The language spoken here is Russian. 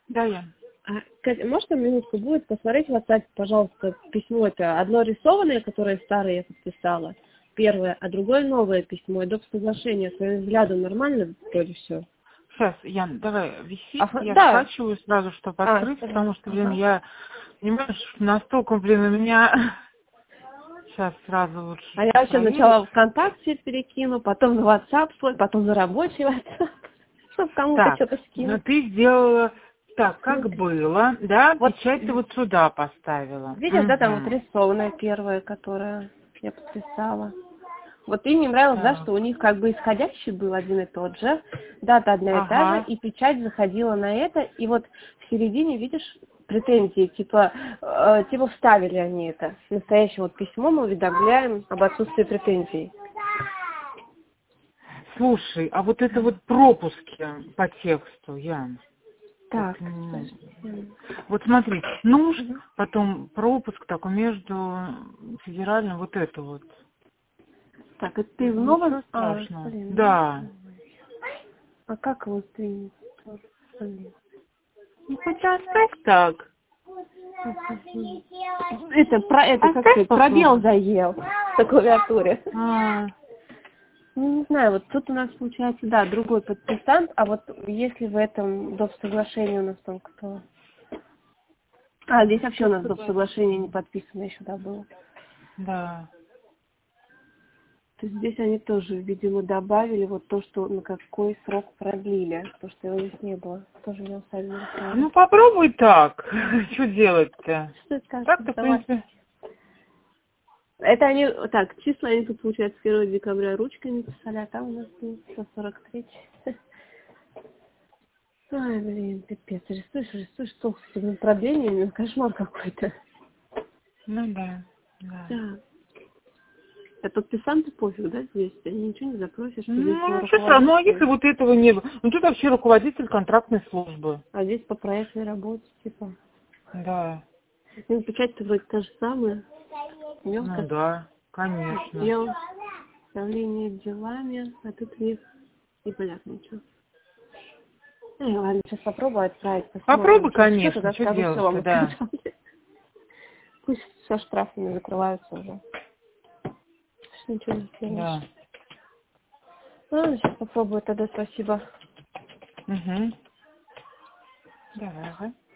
Да, я. Катя, можно минутку будет посмотреть в WhatsApp, пожалуйста, письмо это одно рисованное, которое старое я подписала, первое, а другое новое письмо, и доп. Соглашение, своим взглядом нормально вроде все? Сейчас, Ян, давай, виси, Ага, я да. скачиваю сразу, чтобы открыть, Давай. потому что, блин, Ага. я, понимаешь, настолько, блин, у меня... Сейчас сразу лучше, А я чтобы вообще проверить. сначала ВКонтакте перекину, потом на WhatsApp свой, потом на рабочий WhatsApp, чтобы кому-то Так, что-то ну скинуть. ты сделала так, как Смотри. было, да, Вот, печать ты вот сюда поставила. видишь, да, там вот Угу. рисованная первая, которая я подписала. Вот им не нравилось, да, Так, что у них как бы исходящий был один и тот же, дата одна и та же, ага. и печать заходила на это, и вот в середине, видишь, претензии, типа, типа вставили они это. Настоящее вот письмо мы уведомляем об отсутствии претензий. Слушай, а вот это вот пропуски по тексту, Ян, вот, Так, подожди. вот смотри, нужд, Мгм. потом пропуск такой между федеральным, вот это вот. Так, это ты в новом... Ничего страшного. блин, Да. а как его сдвинуть? Блин. Ну, хоть оставь так. Это, как Оставь сказать, пробел попробуй. заел на клавиатуре. А, Ну, не знаю, вот тут у нас получается, да, другой подписант, а вот если в этом доп. Соглашении у нас там кто... А, здесь вообще у нас только доп. Соглашение не 27. подписано еще, да, было. Да. То есть здесь они тоже, видимо, добавили вот то, что на какой срок продлили, потому что его здесь не было. Тоже меня сами нарисовали. Ну, попробуй так. Что делать-то? Что скажешь, Так-то, в давай. принципе. Это они, так, числа они тут, получается, 1 декабря ручками писали, а там у нас 143. Ай, блин, пипец, рисуешь, столько с этими продлениями, кошмар какой-то. Ну да, да. Да. А подписанту пофиг, да, здесь? Они ничего не запросят, что здесь был Ну, что сразу, ну, а если руководитель, вот этого не было? Ну, тут вообще руководитель контрактной службы. а здесь по проектной работе, типа. Да. Ну, печать-то вроде та же самая. Ну Мелко. да, конечно. Дел, управление делами, а тут у них непонятно ничего. Ладно, сейчас попробую отправить, посмотрим, Попробуй, что конечно, тогда что скажу, все вам делать-то, да. отказали. Пусть со штрафами закрываются уже. Что ничего не Да. сделаешь. Ладно, сейчас попробую тогда, спасибо. Угу. Давай, ага.